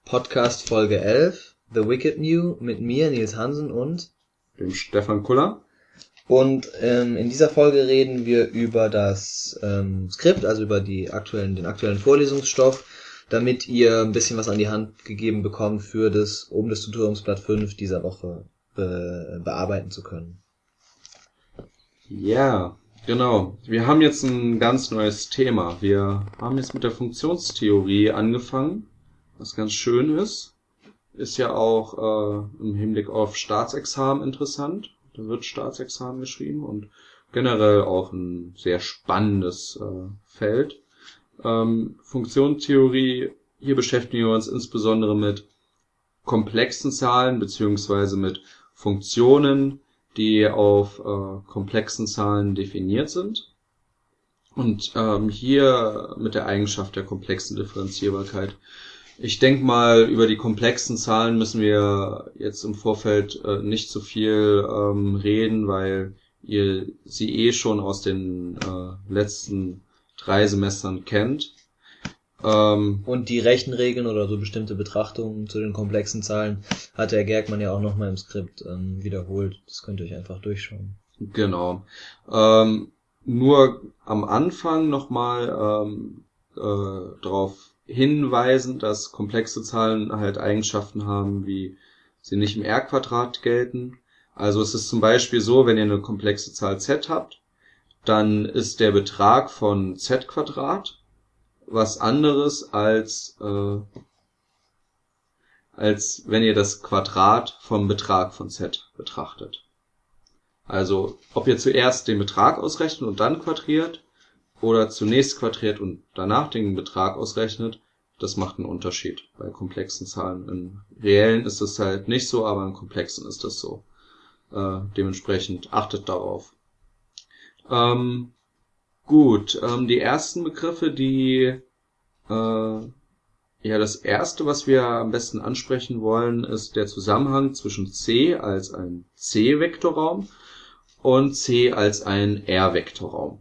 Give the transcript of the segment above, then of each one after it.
Podcast Folge 11, The Wicked New, mit mir, Nils Hansen und dem Stefan Kuller. Und in dieser Folge reden wir über das Skript, also über den aktuellen Vorlesungsstoff, damit ihr ein bisschen was an die Hand gegeben bekommt, für das oben des Tutoriumsblatt 5 dieser Woche bearbeiten zu können. Ja, genau. Wir haben jetzt ein ganz neues Thema. Wir haben jetzt mit der Funktionstheorie angefangen, was ganz schön ist. Ist ja auch im Hinblick auf Staatsexamen interessant. Da wird Staatsexamen geschrieben und generell auch ein sehr spannendes Feld. Funktionstheorie, hier beschäftigen wir uns insbesondere mit komplexen Zahlen beziehungsweise mit Funktionen, die auf komplexen Zahlen definiert sind. Und hier mit der Eigenschaft der komplexen Differenzierbarkeit. Ich denke mal, über die komplexen Zahlen müssen wir jetzt im Vorfeld nicht so viel reden, weil ihr sie schon aus den letzten 3 Semestern kennt. Und die Rechenregeln oder so bestimmte Betrachtungen zu den komplexen Zahlen hat der Gergmann ja auch nochmal im Skript wiederholt. Das könnt ihr euch einfach durchschauen. Genau. Nur am Anfang nochmal darauf hinweisen, dass komplexe Zahlen halt Eigenschaften haben, wie sie nicht im R-Quadrat gelten. Also es ist zum Beispiel so, wenn ihr eine komplexe Zahl z habt, dann ist der Betrag von z² was anderes als wenn ihr das Quadrat vom Betrag von z betrachtet. Also ob ihr zuerst den Betrag ausrechnet und dann quadriert oder zunächst quadriert und danach den Betrag ausrechnet, das macht einen Unterschied bei komplexen Zahlen. In reellen ist es halt nicht so, aber in komplexen ist das so. Dementsprechend achtet darauf. Gut, die ersten Begriffe, das erste, was wir am besten ansprechen wollen, ist der Zusammenhang zwischen C als ein C-Vektorraum und C als ein R-Vektorraum.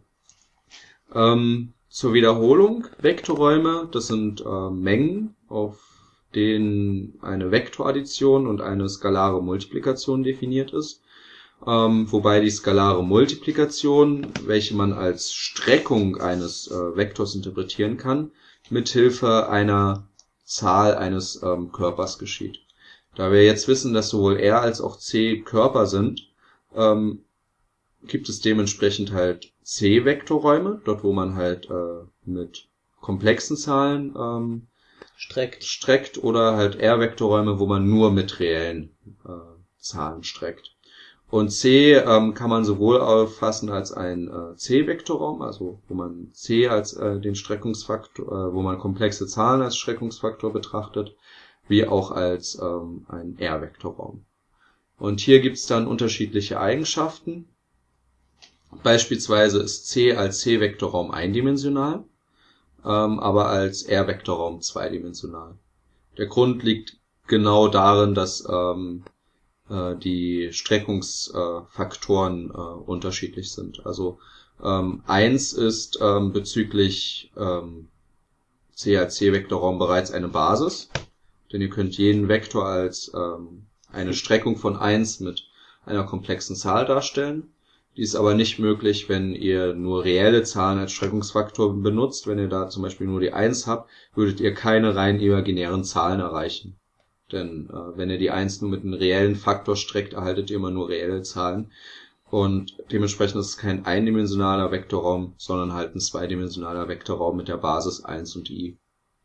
Zur Wiederholung, Vektorräume, das sind Mengen, auf denen eine Vektoraddition und eine skalare Multiplikation definiert ist. Wobei die skalare Multiplikation, welche man als Streckung eines Vektors interpretieren kann, mithilfe einer Zahl eines Körpers geschieht. Da wir jetzt wissen, dass sowohl R als auch C Körper sind, gibt es dementsprechend halt C-Vektorräume, dort wo man halt mit komplexen Zahlen streckt oder halt R-Vektorräume, wo man nur mit reellen Zahlen streckt. Und C kann man sowohl auffassen als ein C-Vektorraum, also wo man C als den Streckungsfaktor, wo man komplexe Zahlen als Streckungsfaktor betrachtet, wie auch als ein R-Vektorraum. Und hier gibt's dann unterschiedliche Eigenschaften. Beispielsweise ist C als C-Vektorraum eindimensional, aber als R-Vektorraum zweidimensional. Der Grund liegt genau darin, dass die Streckungsfaktoren unterschiedlich sind. Also 1 ist bezüglich C als C-Vektorraum bereits eine Basis, denn ihr könnt jeden Vektor als eine Streckung von 1 mit einer komplexen Zahl darstellen. Die ist aber nicht möglich, wenn ihr nur reelle Zahlen als Streckungsfaktor benutzt. Wenn ihr da zum Beispiel nur die 1 habt, würdet ihr keine rein imaginären Zahlen erreichen. Denn wenn ihr die 1 nur mit einem reellen Faktor streckt, erhaltet ihr immer nur reelle Zahlen. Und dementsprechend ist es kein eindimensionaler Vektorraum, sondern halt ein zweidimensionaler Vektorraum mit der Basis 1 und i.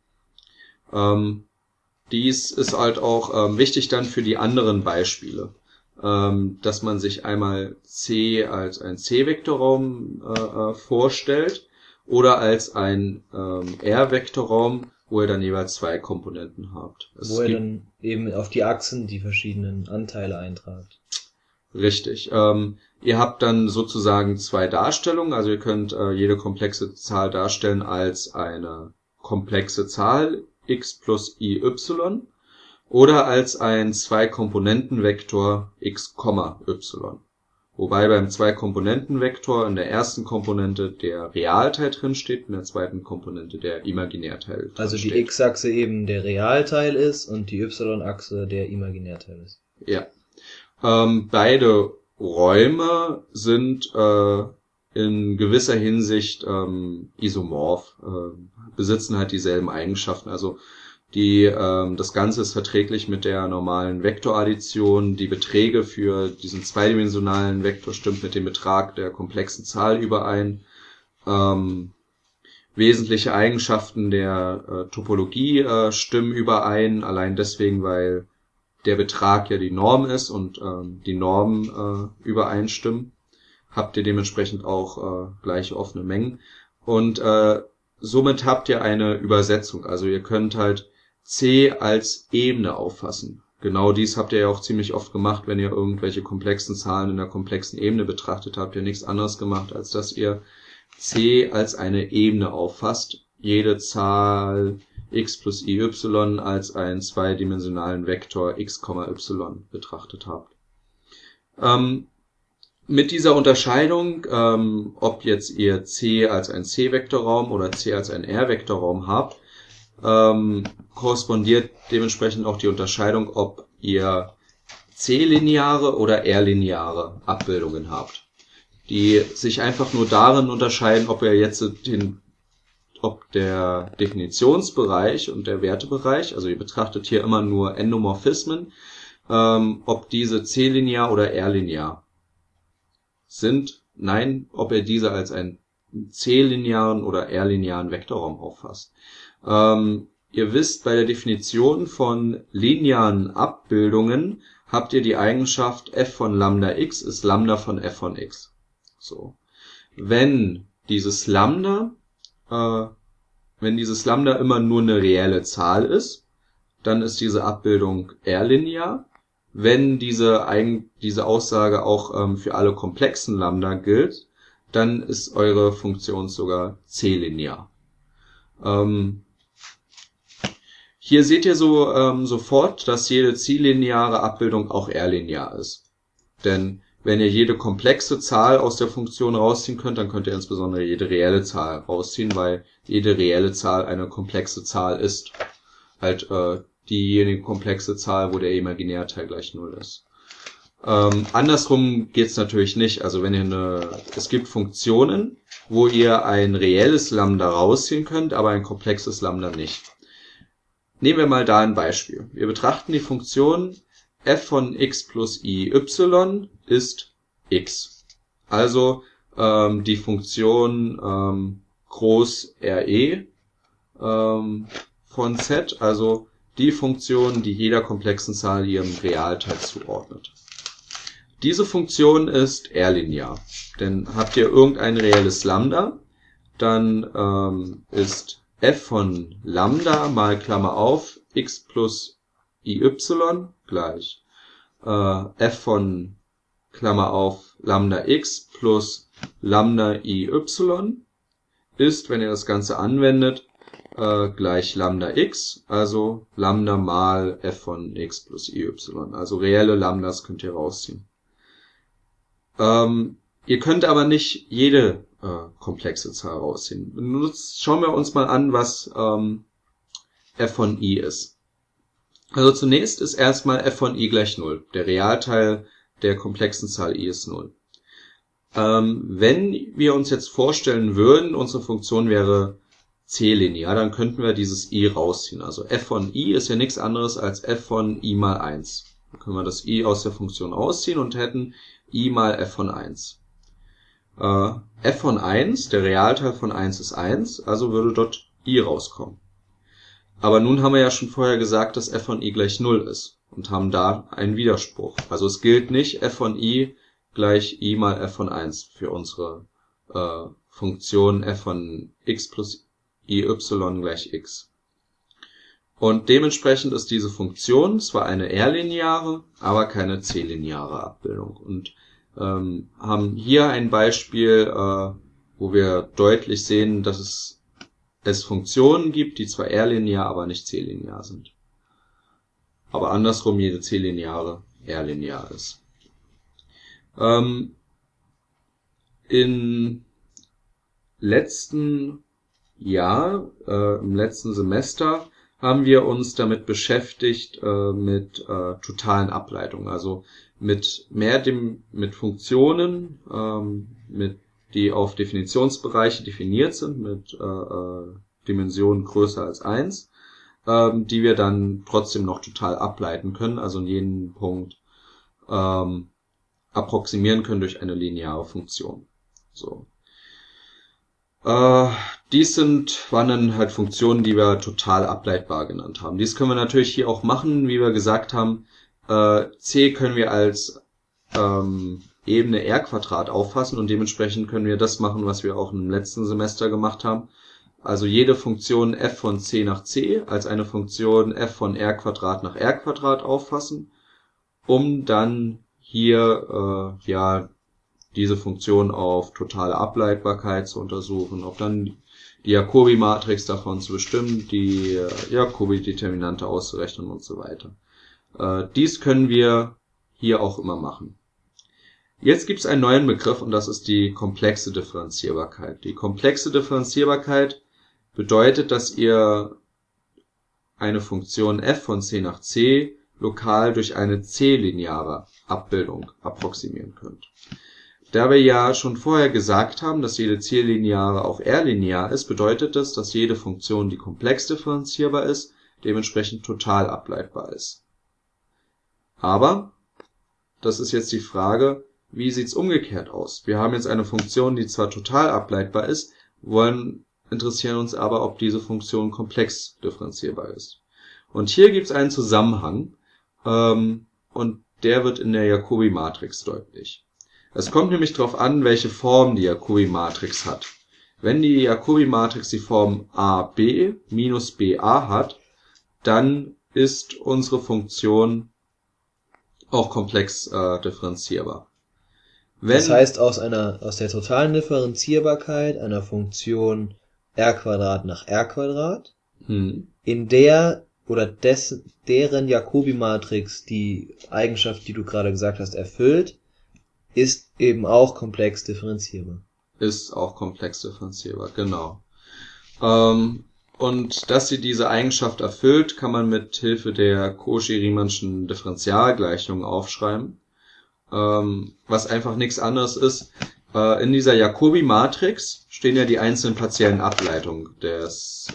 Dies ist halt auch wichtig dann für die anderen Beispiele, dass man sich einmal C als ein C-Vektorraum vorstellt oder als ein R-Vektorraum, wo ihr dann jeweils 2 Komponenten habt. Wo ihr dann eben auf die Achsen die verschiedenen Anteile eintragt. Richtig. Ihr habt dann sozusagen 2 Darstellungen, also ihr könnt jede komplexe Zahl darstellen als eine komplexe Zahl x plus y oder als ein 2-Komponenten-Vektor x, y. Wobei beim Zwei-Komponenten-Vektor in der ersten Komponente der Realteil drin steht, in der zweiten Komponente der Imaginärteil drin Also die steht. x-Achse eben der Realteil ist und die y-Achse der Imaginärteil ist. Ja. Beide Räume sind in gewisser Hinsicht isomorph, besitzen halt dieselben Eigenschaften. Also das Ganze ist verträglich mit der normalen Vektoraddition. Die Beträge für diesen zweidimensionalen Vektor stimmt mit dem Betrag der komplexen Zahl überein. Wesentliche Eigenschaften der Topologie stimmen überein, allein deswegen, weil der Betrag ja die Norm ist und die Normen übereinstimmen. Habt ihr dementsprechend auch gleiche offene Mengen. Und somit habt ihr eine Übersetzung. Also ihr könnt halt C als Ebene auffassen. Genau dies habt ihr ja auch ziemlich oft gemacht, wenn ihr irgendwelche komplexen Zahlen in der komplexen Ebene betrachtet habt. Ihr nichts anderes gemacht, als dass ihr C als eine Ebene auffasst. Jede Zahl x plus iy als einen zweidimensionalen Vektor x, y betrachtet habt. Mit dieser Unterscheidung, ob jetzt ihr C als ein C-Vektorraum oder C als ein R-Vektorraum habt, korrespondiert dementsprechend auch die Unterscheidung, ob ihr C-lineare oder R-lineare Abbildungen habt, die sich einfach nur darin unterscheiden, ob ihr jetzt ob der Definitionsbereich und der Wertebereich, also ihr betrachtet hier immer nur Endomorphismen, ob diese C-linear oder R-linear sind. Nein, ob ihr diese als einen C-linearen oder R-linearen Vektorraum auffasst. Ihr wisst, bei der Definition von linearen Abbildungen habt ihr die Eigenschaft f von Lambda x ist Lambda von f von x. So. Wenn dieses Lambda immer nur eine reelle Zahl ist, dann ist diese Abbildung R-linear. Wenn diese Aussage auch für alle komplexen Lambda gilt, dann ist eure Funktion sogar C-linear. Hier seht ihr sofort, dass jede C-lineare Abbildung auch R-linear ist. Denn wenn ihr jede komplexe Zahl aus der Funktion rausziehen könnt, dann könnt ihr insbesondere jede reelle Zahl rausziehen, weil jede reelle Zahl eine komplexe Zahl ist. Halt diejenige komplexe Zahl, wo der Imaginärteil gleich 0 ist. Andersrum geht's natürlich nicht. Also wenn ihr es gibt Funktionen, wo ihr ein reelles Lambda rausziehen könnt, aber ein komplexes Lambda nicht. Nehmen wir mal da ein Beispiel. Wir betrachten die Funktion f von x plus iy ist x. Also die Funktion groß RE von z, also die Funktion, die jeder komplexen Zahl ihrem Realteil zuordnet. Diese Funktion ist R-linear. Denn habt ihr irgendein reelles Lambda, dann ist f von Lambda mal Klammer auf x plus iy gleich f von Klammer auf Lambda x plus Lambda iy ist, wenn ihr das Ganze anwendet, gleich Lambda x, also Lambda mal f von x plus iy. Also reelle Lambdas könnt ihr rausziehen. Ihr könnt aber nicht jede komplexe Zahl rausziehen. Schauen wir uns mal an, was f von i ist. Also zunächst ist erstmal f von i gleich 0. Der Realteil der komplexen Zahl i ist 0. Wenn wir uns jetzt vorstellen würden, unsere Funktion wäre C-linear, dann könnten wir dieses i rausziehen. Also f von i ist ja nichts anderes als f von i mal 1. Dann können wir das i aus der Funktion rausziehen und hätten i mal f von 1. f von 1, der Realteil von 1 ist 1, also würde dort i rauskommen. Aber nun haben wir ja schon vorher gesagt, dass f von i gleich 0 ist und haben da einen Widerspruch. Also es gilt nicht f von i gleich i mal f von 1 für unsere Funktion f von x plus iy gleich x. Und dementsprechend ist diese Funktion zwar eine R-lineare, aber keine C-lineare Abbildung. Und haben hier ein Beispiel, wo wir deutlich sehen, dass es Funktionen gibt, die zwar R-linear, aber nicht C-linear sind. Aber andersrum jede C-lineare R-linear ist. im letzten Semester haben wir uns damit beschäftigt mit totalen Ableitungen, also mit Funktionen, die auf Definitionsbereiche definiert sind, mit Dimensionen größer als 1, die wir dann trotzdem noch total ableiten können, also in jedem Punkt approximieren können durch eine lineare Funktion. So. Dies waren dann halt Funktionen, die wir total ableitbar genannt haben. Dies können wir natürlich hier auch machen, wie wir gesagt haben. C können wir als Ebene R² auffassen und dementsprechend können wir das machen, was wir auch im letzten Semester gemacht haben. Also jede Funktion f von c nach c als eine Funktion f von r² nach r² auffassen, um dann hier diese Funktion auf totale Ableitbarkeit zu untersuchen, ob dann die Jacobi-Matrix davon zu bestimmen, die Jacobi-Determinante auszurechnen und so weiter. Dies können wir hier auch immer machen. Jetzt gibt es einen neuen Begriff und das ist die komplexe Differenzierbarkeit. Die komplexe Differenzierbarkeit bedeutet, dass ihr eine Funktion f von c nach c lokal durch eine c-lineare Abbildung approximieren könnt. Da wir ja schon vorher gesagt haben, dass jede c-lineare auch r-linear ist, bedeutet das, dass jede Funktion, die komplex differenzierbar ist, dementsprechend total ableitbar ist. Aber, das ist jetzt die Frage, wie sieht's umgekehrt aus? Wir haben jetzt eine Funktion, die zwar total ableitbar ist, interessieren uns aber, ob diese Funktion komplex differenzierbar ist. Und hier gibt es einen Zusammenhang, und der wird in der Jacobi-Matrix deutlich. Es kommt nämlich darauf an, welche Form die Jacobi-Matrix hat. Wenn die Jacobi-Matrix die Form AB minus BA hat, dann ist unsere Funktion auch komplex differenzierbar. Das heißt, aus der totalen Differenzierbarkeit einer Funktion r² nach r², in der oder deren Jacobi-Matrix die Eigenschaft, die du gerade gesagt hast, erfüllt, ist eben auch komplex differenzierbar. Ist auch komplex differenzierbar, genau. Und dass sie diese Eigenschaft erfüllt, kann man mit Hilfe der Cauchy-Riemannschen Differentialgleichung aufschreiben. Was einfach nichts anderes ist. In dieser Jacobi-Matrix stehen ja die einzelnen partiellen Ableitungen des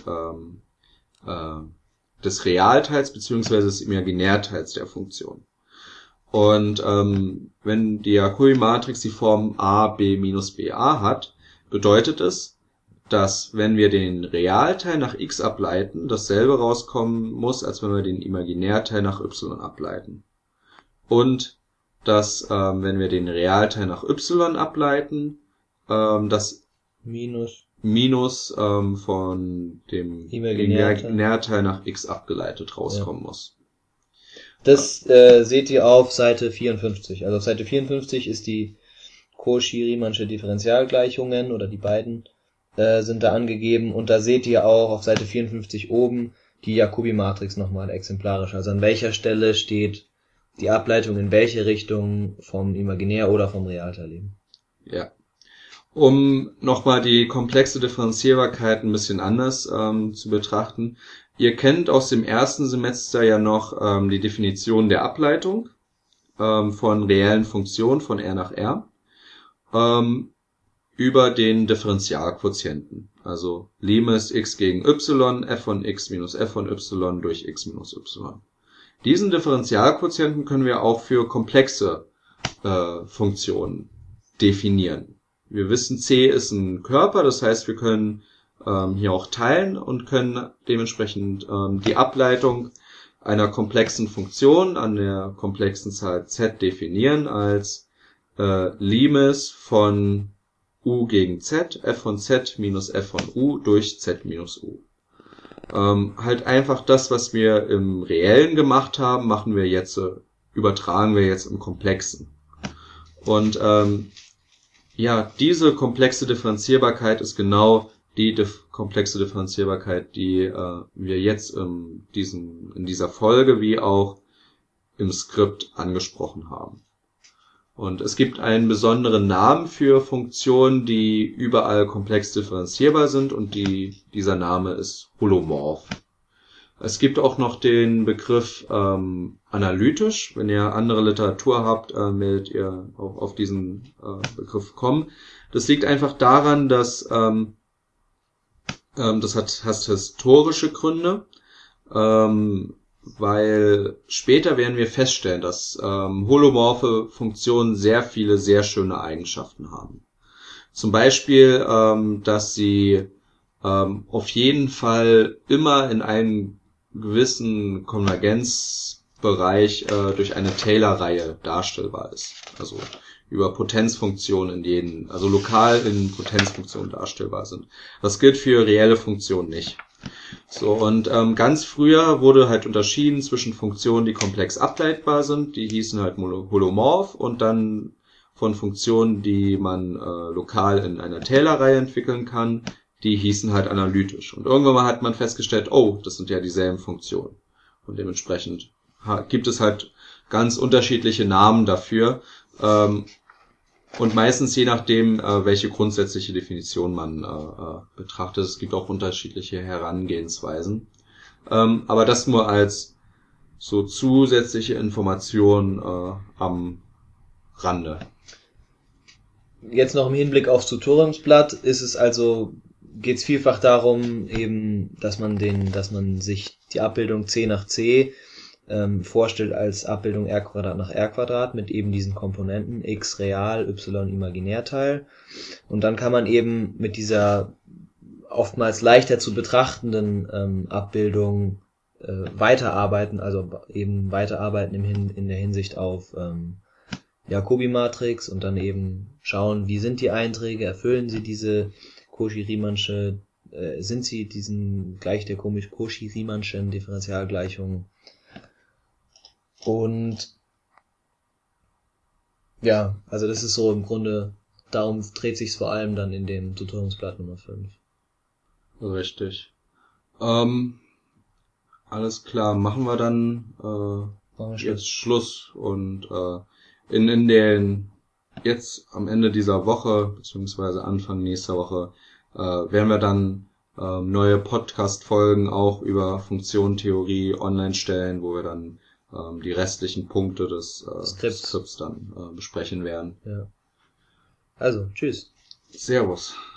Realteils bzw. des Imaginärteils der Funktion. Und wenn die Jacobi-Matrix die Form a, b minus ba hat, bedeutet es, dass wenn wir den Realteil nach x ableiten, dasselbe rauskommen muss, als wenn wir den Imaginärteil nach y ableiten. Und dass, wenn wir den Realteil nach y ableiten, das Minus von dem Imaginärteil nach x abgeleitet rauskommen muss. Das seht ihr auf Seite 54. Also auf Seite 54 ist die Cauchy-Riemannsche Differentialgleichungen, oder die beiden sind da angegeben, und da seht ihr auch auf Seite 54 oben die Jacobi-Matrix nochmal exemplarisch. Also an welcher Stelle steht die Ableitung in welche Richtung vom Imaginär- oder vom Realteil eben. Ja. Um nochmal die komplexe Differenzierbarkeit ein bisschen anders zu betrachten. Ihr kennt aus dem ersten Semester ja noch die Definition der Ableitung von reellen Funktionen von R nach R über den Differentialquotienten. Also Limes x gegen y, f von x minus f von y durch x minus y. Diesen Differentialquotienten können wir auch für komplexe Funktionen definieren. Wir wissen, C ist ein Körper, das heißt, wir können hier auch teilen und können dementsprechend die Ableitung einer komplexen Funktion an der komplexen Zahl z definieren als Limes von u gegen z, f von z minus f von u durch z minus u. Halt einfach das, was wir im Reellen gemacht haben, übertragen wir jetzt im Komplexen. Und diese komplexe Differenzierbarkeit ist genau die komplexe Differenzierbarkeit, die wir jetzt in dieser Folge wie auch im Skript angesprochen haben. Und es gibt einen besonderen Namen für Funktionen, die überall komplex differenzierbar sind, und dieser Name ist Holomorph. Es gibt auch noch den Begriff analytisch. Wenn ihr andere Literatur habt, werdet ihr auch auf diesen Begriff kommen. Das liegt einfach daran, dass das hat historische Gründe, weil später werden wir feststellen, dass holomorphe Funktionen sehr viele, sehr schöne Eigenschaften haben. Zum Beispiel, dass sie auf jeden Fall immer in einem gewissen Konvergenzbereich durch eine Taylor-Reihe darstellbar ist. Also über Potenzfunktionen also lokal in Potenzfunktionen darstellbar sind. Das gilt für reelle Funktionen nicht. So, und ganz früher wurde halt unterschieden zwischen Funktionen, die komplex ableitbar sind, die hießen halt holomorph, und dann von Funktionen, die man lokal in einer Taylor-Reihe entwickeln kann, die hießen halt analytisch. Und irgendwann mal hat man festgestellt, oh, das sind ja dieselben Funktionen. Und dementsprechend gibt es halt ganz unterschiedliche Namen dafür. Und meistens je nachdem, welche grundsätzliche Definition man betrachtet. Es gibt auch unterschiedliche Herangehensweisen. Aber das nur als so zusätzliche Information am Rande. Jetzt noch im Hinblick aufs Tutoriumsblatt geht es vielfach darum, eben, dass man sich die Abbildung C nach C vorstellt als Abbildung R² nach R² mit eben diesen Komponenten x real, y Imaginärteil. Und dann kann man eben mit dieser oftmals leichter zu betrachtenden Abbildung weiterarbeiten, also eben weiterarbeiten in der Hinsicht auf Jacobi-Matrix und dann eben schauen, wie sind die Einträge, erfüllen sie diese Cauchy-Riemannsche, sind sie gleich der Cauchy-Riemannschen Differentialgleichung. Und ja, also das ist so im Grunde, darum dreht sich's vor allem dann in dem Tutoriumsblatt Nummer 5. Richtig. Alles klar, machen wir dann jetzt Schluss und jetzt am Ende dieser Woche, beziehungsweise Anfang nächster Woche, werden wir dann neue Podcast-Folgen auch über Funktionentheorie online stellen, wo wir dann die restlichen Punkte des Skripts dann besprechen werden. Ja. Also, tschüss. Servus.